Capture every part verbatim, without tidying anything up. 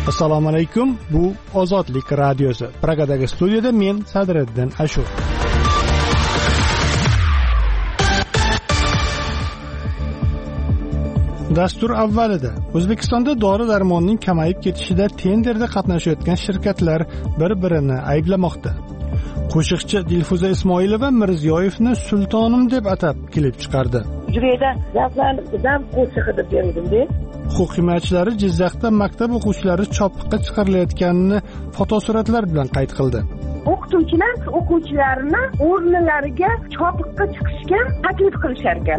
Assalomu alaykum. Bu Ozodlik radiosi. Pragadagi studiyada men Sadriddin Ashur. Dastur avvalida O'zbekistonda dori-darmonning kamayib ketishida tenderda qatnashayotgan shirkatlar bir-birini ayblamoqda. Qo'shiqchi Dilfuza Ismoilova Mirziyoyevni sultonim deb atab klip chiqardi. Juriyada gaplarni dam qo'shiqi deb berdim-da. Huquq himoyachilari Jizzaxda maktab o'quvchilari chopiqqa chiqarilayotganini fotosuratlar bilan qayd qildi. O'qituvchilar o'quvchilarni o'rnlariga chopiqqa chiqishga taklif qilishar ekan.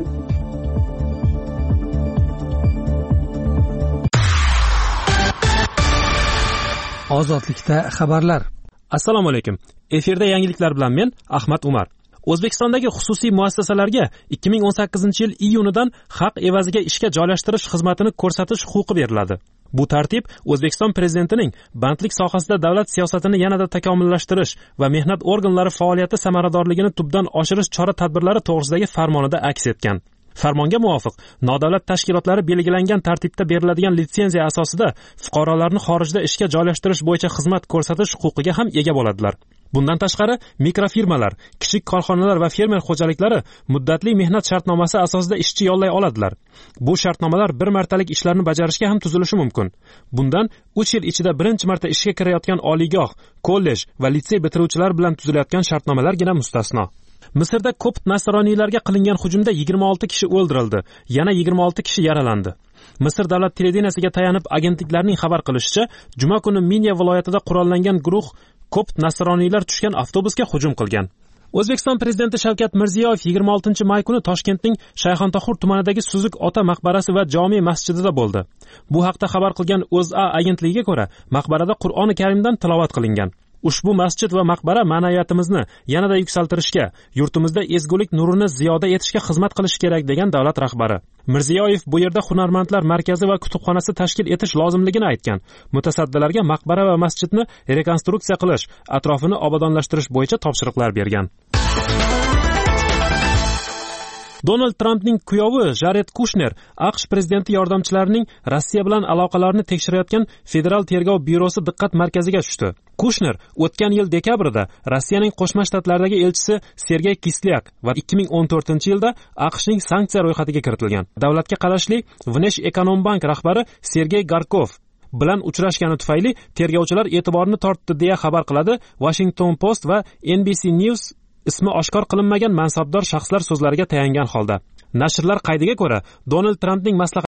Ozodlikda xabarlar. Assalomu alaykum. Efirda yangiliklar bilan men Ahmad Umar. O'zbekistondagi xususiy muassasalarga ikki ming o'n sakkizinchi yil iyunidan haq evaziga ishga joylashtirish xizmatini ko'rsatish huquqi beriladi. Bu tartib O'zbekiston prezidentining bandlik sohasida davlat siyosatini yanada takomillashtirish va mehnat organlari faoliyati samaradorligini tubdan oshirish chora-tadbirlari to'g'risidagi farmonida aks etgan. Farmonga muvofiq, nodavlat tashkilotlari belgilangan tartibda beriladigan litsenziya asosida fuqarolarni xorijda ishga joylashtirish bo'yicha xizmat ko'rsatish huquqiga ham ega bo'ladilar. Bundan tashqari, mikrofirmalar, kichik korxonalar va fermer xo'jaliklari muddatli mehnat shartnomasi asosida ishchi yollay oladilar. Bu shartnomalar bir martalik ishlarni bajarishga ham tuzilishi mumkin. Bundan uch yil ichida birinchi marta ishga kirayotgan oliygoh, kollej va litsey bitiruvchilar bilan tuzilayotgan shartnomalargina mustasno. Misrda kopt nasroniylarga qilingan hujumda yigirma olti kishi o'ldirildi, yana yigirma olti kishi yaralandi. Misr davlat televideniyasiga tayanib agentliklarning xabar qilishicha, juma kuni Minya viloyatida qurollangan guruh kopt nasroniylar tushgan avtobusga hujum qilgan. O'zbekiston prezidenti Shavkat Mirziyoyev yigirma oltinchi may kuni Toshkentning Shayxontohur tumanidagi Suzuk ota maqbarasi va jome masjidida bo'ldi. Bu haqda xabar qilgan O'zA agentligiga ko'ra, maqbarada Qur'oni Karimdan tilovat qilingan. Ushbu masjid va maqbara ma'naviyatimizni yanada yuksaltirishga, yurtimizda ezgulik nurini ziyoda etishga xizmat qilishi kerak degan davlat rahbari. Mirziyoyev bu yerda hunarmandlar markazi va kutubxonasi tashkil etish lozimligini aytgan. Mutasaddilarga maqbara va masjidni rekonstruksiya qilish, atrofini obodonlashtirish bo'yicha topshiriqlar bergan. Donald Trampning kuyovi Jared Kushner AQSh prezidenti yordamchilarining Rossiya bilan aloqalarini tekshirayotgan Federal tergov byurosi diqqat markaziga tushdi. Kushner o'tgan yil dekabrda Rossiyaning Qo'shma Shtatlardagi elchisi Sergey Kislyak va ikki ming o'n to'rtinchi yilda AQShning sanksiya ro'yxatiga kiritilgan. Davlatga qarashli Vneshekonombank rahbari Sergey Garkov bilan uchrashgani tufayli tergovchilar e'tiborini tortdi deya xabar qiladi Washington Post va N B C News ismi oshkor qilinmagan mansabdor shaxslar so'zlariga tayangan holda. Nashrlar qaydiga ko'ra, Donald Trampning maslahat